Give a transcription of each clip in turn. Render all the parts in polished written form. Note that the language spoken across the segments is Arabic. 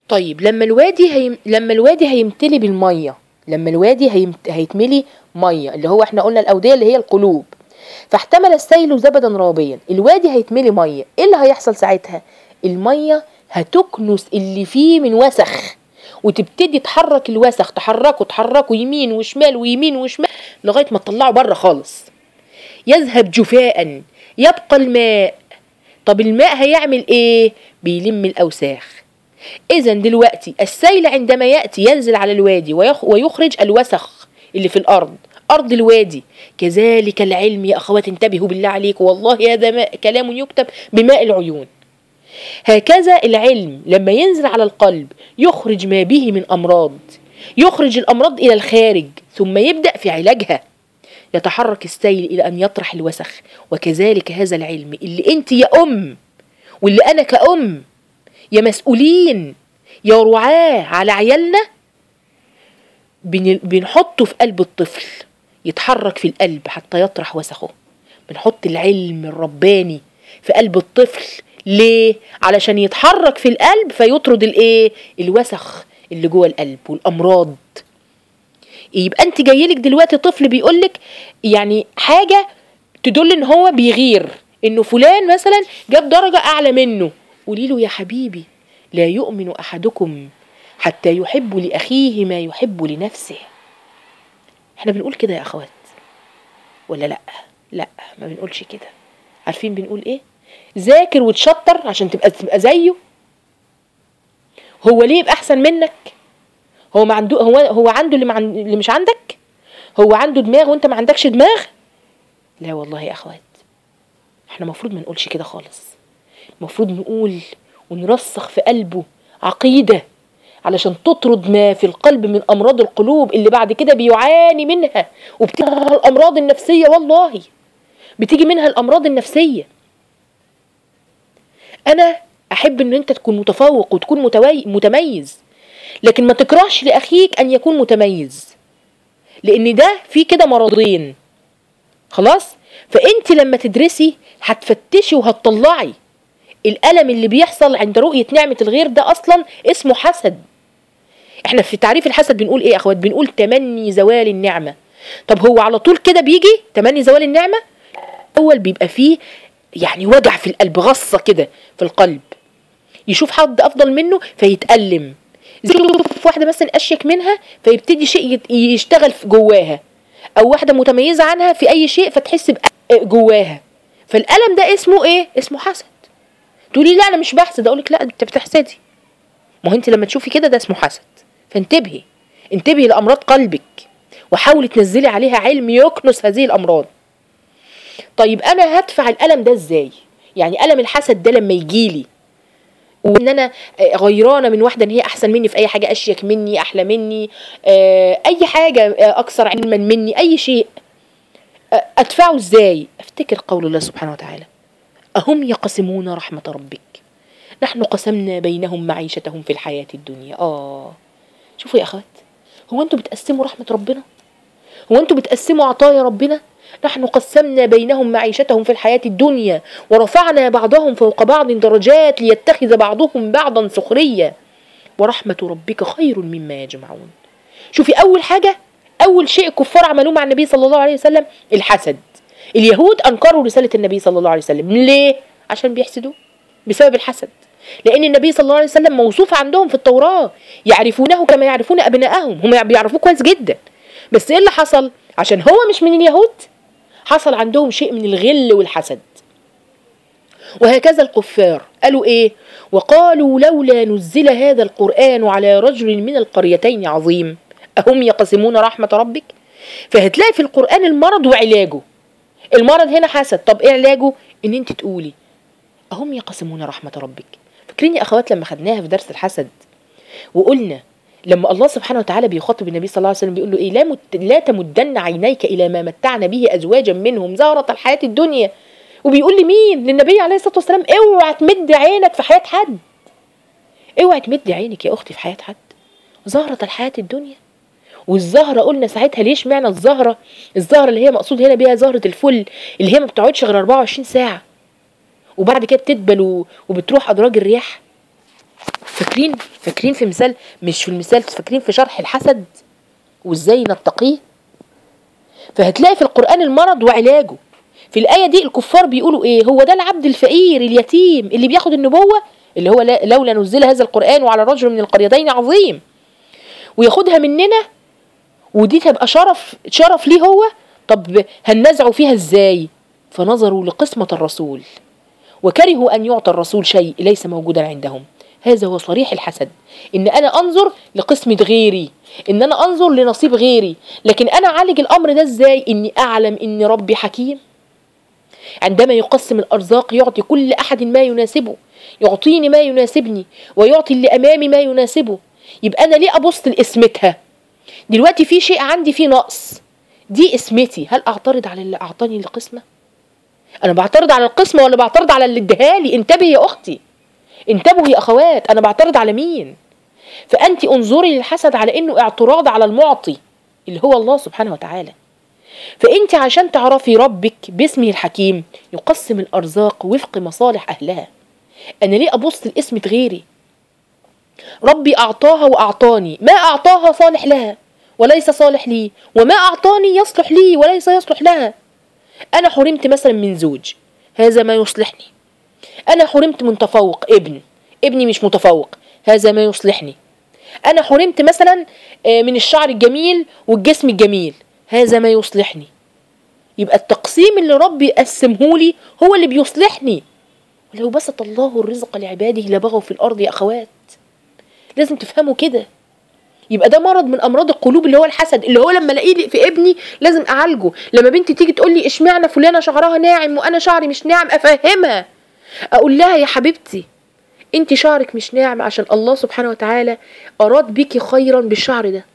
طيب لما الوادي هيمتلي بالميه، لما الوادي هيتملي ميه، اللي هو احنا قلنا الاوديه اللي هي القلوب، فاحتمل السيل زبدا رابيا، الوادي هيتملي ميه، ايه اللي هيحصل ساعتها؟ الميه هتكنس اللي فيه من وسخ، وتبتدي تحرك الوسخ، تحركه يمين وشمال ويمين وشمال لغايه ما تطلعه بره خالص. يذهب جفاء، يبقى الماء. طب الماء هيعمل ايه؟ بيلم الاوساخ. اذا دلوقتي السيل عندما ياتي ينزل على الوادي ويخرج الوسخ اللي في الارض، ارض الوادي. كذلك العلم يا اخوات، انتبهوا بالله عليكم، والله هذا كلام يكتب بماء العيون. هكذا العلم لما ينزل على القلب يخرج ما به من امراض، يخرج الامراض الى الخارج، ثم يبدا في علاجها. يتحرك السيل الى ان يطرح الوسخ. وكذلك هذا العلم اللي انت يا ام، واللي انا كأم، يا مسؤولين، يا رعاة على عيالنا، بنحطه في قلب الطفل يتحرك في القلب حتى يطرح وسخه. بنحط العلم الرباني في قلب الطفل. ليه؟ علشان يتحرك في القلب فيطرد الوسخ اللي جوه القلب والامراض. يبقى انت جايلك دلوقتي طفل بيقولك يعني حاجة تدل ان هو بيغير، انه فلان مثلا جاب درجة اعلى منه. قولي له يا حبيبي، لا يؤمن احدكم حتى يحب لاخيه ما يحب لنفسه. احنا بنقول كده يا اخوات ولا لا؟ لا، ما بنقولش كده. عارفين بنقول ايه؟ ذاكر وتشطر عشان تبقى زيه. هو ليه يبقى احسن منك؟ هو ما عنده، هو عنده اللي مش عندك؟ هو عنده دماغ وانت ما عندكش دماغ؟ لا والله يا اخوات، احنا المفروض ما نقولش كده خالص. المفروض نقول ونرسخ في قلبه عقيدة علشان تطرد ما في القلب من امراض القلوب اللي بعد كده بيعاني منها، وبتيجي الامراض النفسية. والله بتيجي منها الامراض النفسية. انا احب ان انت تكون متفوق وتكون متميز، لكن ما تكرهش لاخيك ان يكون متميز، لان ده فيه كده مرضين. خلاص؟ فانت لما تدرسي هتفتشي وهتطلعي الألم اللي بيحصل عند رؤية نعمة الغير، ده أصلا اسمه حسد. احنا في تعريف الحسد بنقول ايه يا اخوات؟ بنقول تمني زوال النعمة. طب هو على طول كده بيجي تمني زوال النعمة؟ اول بيبقى فيه يعني وجع في القلب، غصة كده في القلب، يشوف حد افضل منه فيتألم، يشوف واحدة مثلا اشيك منها فيبتدي شيء يشتغل في جواها، او واحدة متميزة عنها في اي شيء فتحس جواها. فالألم ده اسمه ايه؟ اسمه حسد. تقولي لا انا مش بحسد، اقولك لا انت بتحسدي. ما هو انت لما تشوفي كده ده اسمه حسد. فانتبهي لامراض قلبك، وحاولي تنزلي عليها علم يكنس هذه الامراض. طيب انا هدفع الالم ده ازاي؟ يعني الم الحسد ده لما يجيلي وان انا غيرانه من واحده ان هي احسن مني في اي حاجه، اشيك مني، احلى مني، اي حاجه، اكثر علما مني، اي شيء، ادفعه ازاي؟ افتكر قول الله سبحانه وتعالى: اهم يقسمون رحمه ربك نحن قسمنا بينهم معيشتهم في الحياة الدنيا. شوفوا يا أخوات، هو أنتوا بتقسموا رحمة ربنا؟ هو أنتوا بتقسموا عطايا ربنا؟ نحن قسمنا بينهم معيشتهم في الحياة الدنيا ورفعنا بعضهم فوق بعض درجات ليتخذ بعضهم بعضا سخريا ورحمة ربك خير مما يجمعون. شوفي أول حاجة، أول شيء الكفار عملوه مع النبي صلى الله عليه وسلم الحسد. اليهود أنكروا رسالة النبي صلى الله عليه وسلم. ليه؟ عشان بيحسدوه بسبب الحسد. لأن النبي صلى الله عليه وسلم موصوف عندهم في التوراة يعرفونه كما يعرفون أبنائهم، هم بيعرفوه كويس جدا. بس إيه اللي حصل؟ عشان هو مش من اليهود حصل عندهم شيء من الغل والحسد. وهكذا الكفار قالوا إيه؟ وقالوا لولا نزل هذا القرآن على رجل من القريتين عظيم أهم يقسمون رحمة ربك. فهتلاقي في القرآن المرض وعلاجه. المرض هنا حسد، طب إيه علاجه؟ إن أنت تقولي أهم يقسمون رحمة ربك. فاكرين يا أخوات لما خدناها في درس الحسد وقلنا لما الله سبحانه وتعالى بيخاطب النبي صلى الله عليه وسلم بيقول له إيه؟ لا تمدن عينيك إلى ما متعنا به أزواجا منهم زهرة الحياة الدنيا. وبيقول لمين؟ للنبي عليه الصلاة والسلام: اوعى تمد عينك في حياة حد، اوعى تمد عينك يا أختي في حياة حد، زهرة الحياة الدنيا. والزهرة قلنا ساعتها ليش معنى الزهرة اللي هي مقصود هنا بيها زهرة الفل، اللي هي ما بتقعدش غير 24 ساعة وبعد كده بتدبل وبتروح أدراج الرياح. فاكرين في مثال، مش في المثال، فاكرين في شرح الحسد وازاي نتقيه؟ فهتلاقي في القرآن المرض وعلاجه. في الآية دي الكفار بيقولوا ايه؟ هو ده العبد الفقير اليتيم اللي بياخد النبوة، اللي هو لولا نزل هذا القرآن وعلى رجل من القريتين عظيم، وياخدها مننا، ودي تبقى شرف ليه هو؟ طب هننزعوا فيها ازاي؟ فنظروا لقسمة الرسول وكرهوا أن يعطى الرسول شيء ليس موجودا عندهم. هذا هو صريح الحسد، إن أنا أنظر لقسمة غيري، إن أنا أنظر لنصيب غيري. لكن أنا أعالج الأمر ده إزاي؟ إني أعلم إن ربي حكيم، عندما يقسم الأرزاق يعطي كل أحد ما يناسبه، يعطيني ما يناسبني ويعطي اللي أمامي ما يناسبه. يبقى أنا ليه أبص لقسمتها؟ دلوقتي في شيء عندي فيه نقص، دي اسمتي، هل أعترض على اللي أعطاني القسمة؟ أنا بعترض على القسمة ولا بعترض على اللي ادهالي؟ انتبهي يا أختي، انتبهوا يا أخوات، أنا بعترض على مين؟ فأنت انظري للحسد على إنه اعتراض على المعطي اللي هو الله سبحانه وتعالى. فأنت عشان تعرفي ربك باسمه الحكيم يقسم الأرزاق وفق مصالح أهلها. أنا ليه أبص لقسمة غيري؟ ربي أعطاها وأعطاني، ما أعطاها صالح لها وليس صالح لي، وما أعطاني يصلح لي وليس يصلح لها. أنا حرمت مثلا من زوج، هذا ما يصلحني. أنا حرمت من تفوق ابني مش متفوق، هذا ما يصلحني. أنا حرمت مثلا من الشعر الجميل والجسم الجميل، هذا ما يصلحني. يبقى التقسيم اللي ربي قسمهولي هو اللي بيصلحني. ولو بسط الله الرزق لعباده لبغوا في الأرض يا أخوات، لازم تفهموا كده. يبقى ده مرض من امراض القلوب اللي هو الحسد، اللي هو لما الاقيه في ابني لازم اعالجه. لما بنتي تيجي تقول لي اشمعنى فلانه شعرها ناعم وانا شعري مش ناعم، افهمها، اقول لها يا حبيبتي انت شعرك مش ناعم عشان الله سبحانه وتعالى اراد بيكي خيرا بالشعر ده.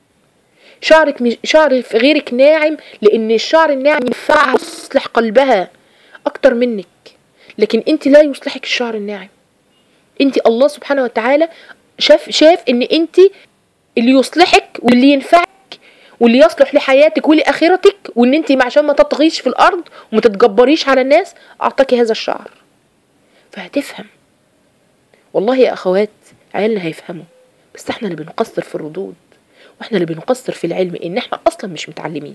شعرك مش شعر غيرك ناعم لان الشعر الناعم ينفعها يصلح قلبها اكتر منك، لكن انت لا يصلحك الشعر الناعم. انت الله سبحانه وتعالى شاف ان انت اللي يصلحك واللي ينفعك واللي يصلح لحياتك ولآخرتك، وان انت عشان ما تطغيش في الارض وما تتجبريش على الناس اعطاكي هذا الشعر. فهتفهم والله يا اخوات، عيالنا هيفهموا، بس احنا اللي بنقصر في الردود، واحنا اللي بنقصر في العلم، ان احنا اصلا مش متعلمين.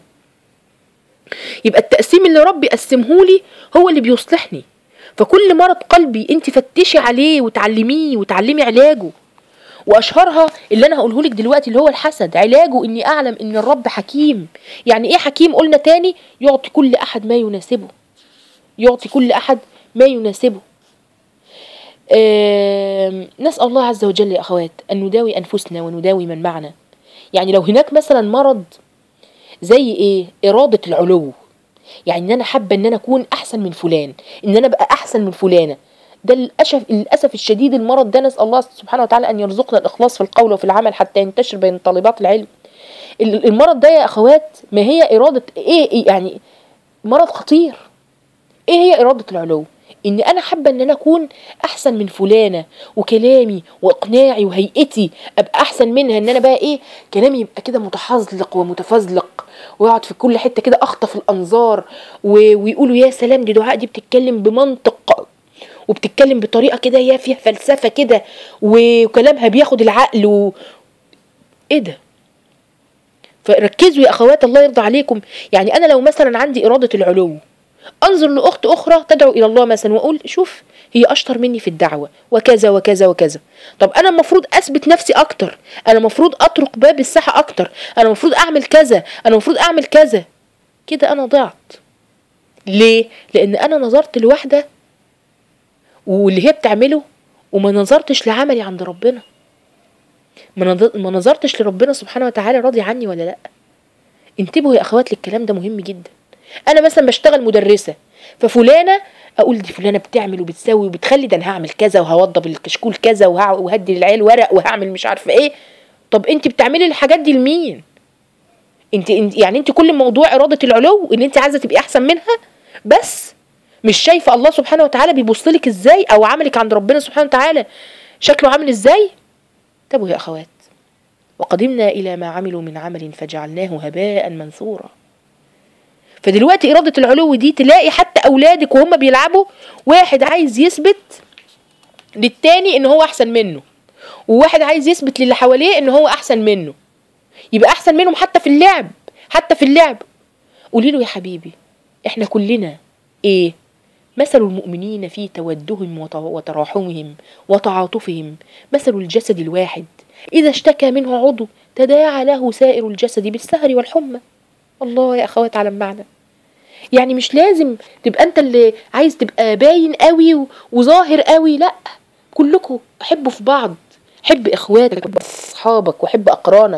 يبقى التقسيم اللي ربي قسمهولي هو اللي بيصلحني. فكل مرض قلبي انت فتشي عليه وتعلميه وتعلمي علاجه. واشهرها اللي انا هقوله لك دلوقتي اللي هو الحسد، علاجه اني اعلم ان الرب حكيم. يعني ايه حكيم؟ قلنا تاني، يعطي كل احد ما يناسبه، يعطي كل احد ما يناسبه. نسأل الله عز وجل يا اخوات ان نداوي انفسنا ونداوي من معنا. يعني لو هناك مثلا مرض زي ايه؟ ارادة العلو، يعني ان انا حابة ان انا اكون احسن من فلان، ان انا ابقى احسن من فلانة. ده للأسف الشديد المرض ده، نسأل الله سبحانه وتعالى أن يرزقنا الإخلاص في القول وفي العمل حتى ينتشر بين طالبات العلم. المرض ده يا أخوات ما هي إرادة إيه؟ يعني مرض خطير. إيه هي إرادة العلو؟ إن أنا حابة إن أنا أكون أحسن من فلانة، وكلامي وإقناعي وهيئتي أبقى أحسن منها، إن أنا بقى إيه؟ كلامي يبقى كده متحزلق ومتفزلق، ويقعد في كل حتة كده أخطف الأنظار، ويقولوا يا سلام دي دعاء، دي بتتكلم بمنطق وبتتكلم بطريقة كده يا فيها فلسفة كده، وكلامها بياخد العقل ايه ده؟ فركزوا يا اخوات الله يرضى عليكم. يعني انا لو مثلا عندي ارادة العلو، انظر لاخت اخرى تدعو الى الله مثلا واقول شوف هي اشطر مني في الدعوة وكذا وكذا وكذا، طب انا المفروض اثبت نفسي اكتر، انا المفروض اطرق باب الساحة اكتر، انا المفروض اعمل كذا، انا المفروض اعمل كذا. كده انا ضعت. ليه؟ لان انا نظرت لواحدة واللي هي بتعمله وما نظرتش لعملي عند ربنا، ما نظرتش لربنا سبحانه وتعالى راضي عني ولا لا. انتبهوا يا اخوات للكلام ده مهم جدا. انا مثلا بشتغل مدرسة، ففلانة اقول دي فلانة بتعمل وبتسوي وبتخلي، ده انا هعمل كذا وهوضب الكشكول كذا وهدي للعيال ورق وهعمل مش عارفة ايه. طب انت بتعملي الحاجات دي لمين؟ انت يعني انت كل موضوع ارادة العلو ان انت عايزة تبقي احسن منها، بس مش شايفة الله سبحانه وتعالى بيبصلك ازاي، او عملك عند ربنا سبحانه وتعالى شكله عامل ازاي. انتبهوا يا اخوات، وقدمنا الى ما عملوا من عمل فجعلناه هباء منثورا. فدلوقتي ارادة العلو دي تلاقي حتى اولادك وهم بيلعبوا، واحد عايز يثبت للتاني ان هو احسن منه، وواحد عايز يثبت للي حواليه ان هو احسن منه، يبقى احسن منهم حتى في اللعب. حتى في اللعب قولي له يا حبيبي احنا كلنا ايه؟ مثل المؤمنين في تودهم وتراحمهم وتعاطفهم مثل الجسد الواحد اذا اشتكى منه عضو تداعى له سائر الجسد بالسهر والحمى. الله يا اخوات على المعنى. يعني مش لازم تبقى انت اللي عايز تبقى باين قوي وظاهر قوي، لا، كلكم حبوا في بعض، حب اخواتك وحب اصحابك وحب اقرانك،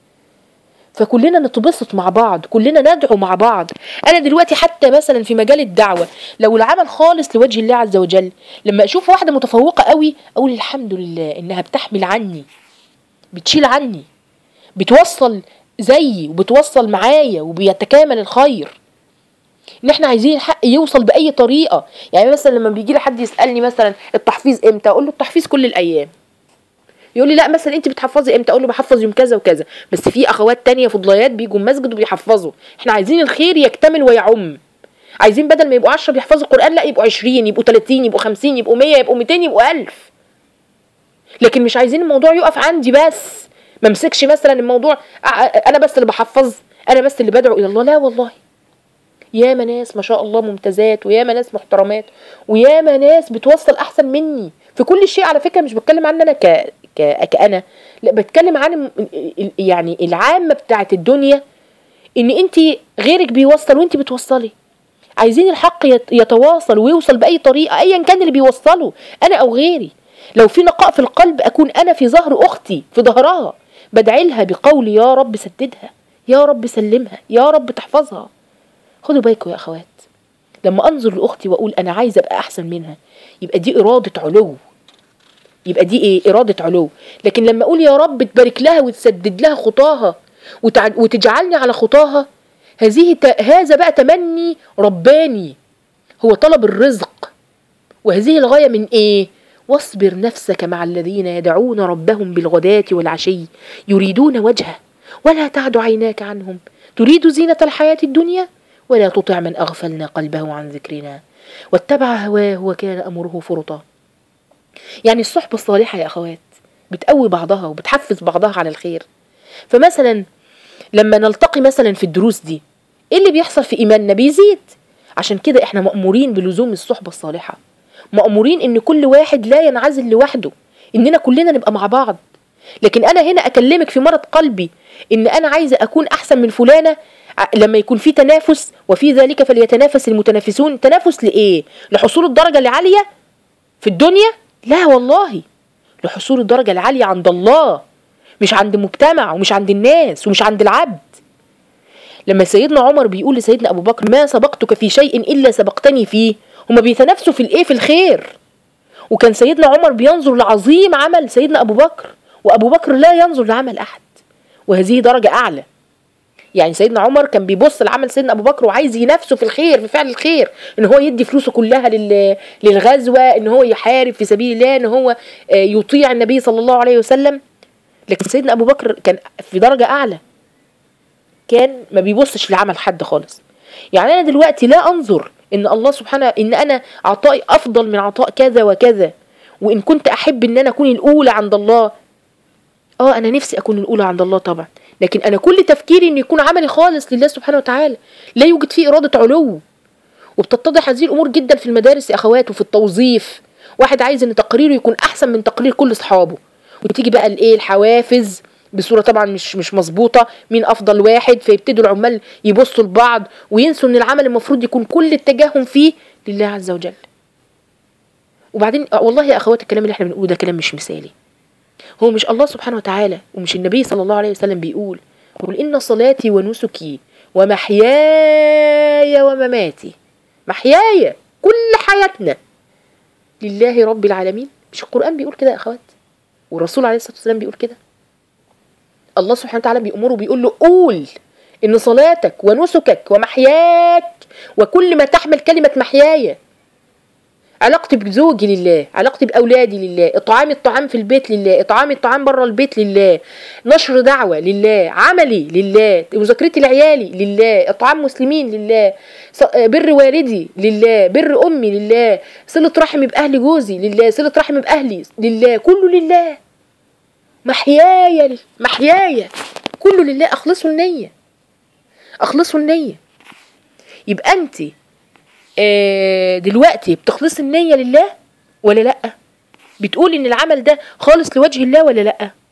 فكلنا نتبسط مع بعض، كلنا ندعو مع بعض. انا دلوقتي حتى مثلا في مجال الدعوة لو العمل خالص لوجه الله عز وجل، لما اشوف واحدة متفوقة قوي اقول الحمد لله انها بتحمل عني، بتشيل عني، بتوصل زيي وبتوصل معايا وبيتكامل الخير. ان احنا عايزين الحق يوصل باي طريقة. يعني مثلا لما بيجي لي حد يسألني مثلا التحفيظ امتى، اقول له التحفيظ كل الايام. يقول لي لا مثلا انت بتحفظي امتى، اقول له بحفظ يوم كذا وكذا، بس في اخوات تانية فضليات بيجوا المسجد وبيحفظوا. احنا عايزين الخير يكتمل ويعم، عايزين بدل ما يبقوا 10 بيحفظوا القرآن لا يبقوا 20، يبقوا 30، يبقوا 50، يبقوا 100، يبقوا 200، يبقوا 1000. لكن مش عايزين الموضوع يقف عندي بس، ما امسكش مثلا الموضوع انا بس اللي بحفظ، انا بس اللي بدعو الى الله. لا والله، ياما ناس ما شاء الله ممتازات، وياما ناس محترمات، وياما ناس بتوصل احسن مني في كل شيء. على فكرة مش بتكلم عن انا كأنا، لا، بتكلم عن يعني العامة بتاعت الدنيا، ان انت غيرك بيوصل وانت بتوصلي. عايزين الحق يتواصل ويوصل بأي طريقة ايا كان اللي بيوصله، انا او غيري. لو في نقاء في القلب اكون انا في ظهر اختي، في ظهرها، بدعي لها بقول يا رب سددها، يا رب سلمها، يا رب تحفظها. خدوا بالكم يا اخوات، لما انظر لاختي واقول انا عايزه ابقى احسن منها، يبقى دي اراده علو، يبقى دي ايه؟ اراده علو. لكن لما اقول يا رب تبارك لها وتسدد لها خطاها وتجعلني على خطاها، هذا بقى تمني رباني، هو طلب الرزق. وهذه الغايه من ايه؟ واصبر نفسك مع الذين يدعون ربهم بالغداة والعشي يريدون وجهه ولا تعد عيناك عنهم تريد زينة الحياة الدنيا ولا تطع من أغفلنا قلبه عن ذكرنا واتبع هواه وكان أمره فرطا. يعني الصحبة الصالحة يا أخوات بتقوي بعضها وبتحفز بعضها على الخير. فمثلا لما نلتقي مثلا في الدروس دي، ايه اللي بيحصل في إيماننا؟ بيزيد. عشان كده احنا مأمورين بلزوم الصحبة الصالحة، مأمورين ان كل واحد لا ينعزل لوحده، اننا كلنا نبقى مع بعض. لكن انا هنا اكلمك في مرض قلبي ان انا عايزة اكون احسن من فلانة، لما يكون في تنافس وفي ذلك فليتنافس المتنافسون. تنافس لإيه؟ لحصول الدرجة العالية في الدنيا؟ لا والله، لحصول الدرجة العالية عند الله، مش عند مجتمع ومش عند الناس ومش عند العبد. لما سيدنا عمر بيقول لسيدنا أبو بكر ما سبقتك في شيء إلا سبقتني فيه، هما بيتنافسوا في الإيه؟ في الخير. وكان سيدنا عمر بينظر لعظيم عمل سيدنا أبو بكر، وأبو بكر لا ينظر لعمل أحد، وهذه درجة أعلى. يعني سيدنا عمر كان بيبص لعمل سيدنا أبو بكر وعايز ينافسه في الخير، في فعل الخير، إن هو يدي فلوسه كلها للغزوة، إن هو يحارب في سبيل الله، إن هو يطيع النبي صلى الله عليه وسلم. لكن سيدنا أبو بكر كان في درجة أعلى، كان ما بيبصش لعمل حد خالص. يعني أنا دلوقتي لا أنظر إن الله سبحانه إن أنا عطائي أفضل من عطاء كذا وكذا، وإن كنت أحب إن أنا أكون الأولى عند الله، أنا نفسي أكون الأولى عند الله طبعا، لكن أنا كل تفكيري إن يكون عملي خالص لله سبحانه وتعالى، لا يوجد فيه إرادة علو. وبتتضح هذه الأمور جدا في المدارس يا أخوات وفي التوظيف. واحد عايز إن تقريره يكون أحسن من تقرير كل أصحابه، وتيجي بقى الإيه؟ الحوافز بصورة طبعا مش مظبوطة، مين أفضل واحد، فيبتدوا العمال يبصوا لبعض وينسوا إن العمل المفروض يكون كل اتجاههم فيه لله عز وجل. وبعدين والله يا أخوات الكلام اللي احنا بنقوله ده كلام مش مثالي. هو مش الله سبحانه وتعالى ومش النبي صلى الله عليه وسلم بيقول قل إن صلاتي ونسكي ومحياي ومماتي، محياي كل حياتنا لله رب العالمين؟ مش القرآن بيقول كده يا أخوات؟ والرسول عليه الصلاة والسلام بيقول كده؟ الله سبحانه وتعالى بيأمره بيقول له قول إن صلاتك ونسكك ومحياك وكل ما تحمل كلمة محياي علاقتي بزوجي لله، علاقتي باولادي لله، اطعامي الطعام في البيت لله، اطعامي الطعام بره البيت لله، نشر دعوه لله، عملي لله، مذاكرتي لعيالي لله، اطعام مسلمين لله، بر والدي لله، بر امي لله، صله رحمي باهل جوزي لله، صله رحمي باهلي لله، كله لله. محياي كله لله. اخلصوا النيه، اخلصوا النيه. يبقى انت دلوقتي بتخلصي النية لله ولا لأ؟ بتقولي ان العمل ده خالص لوجه الله ولا لأ؟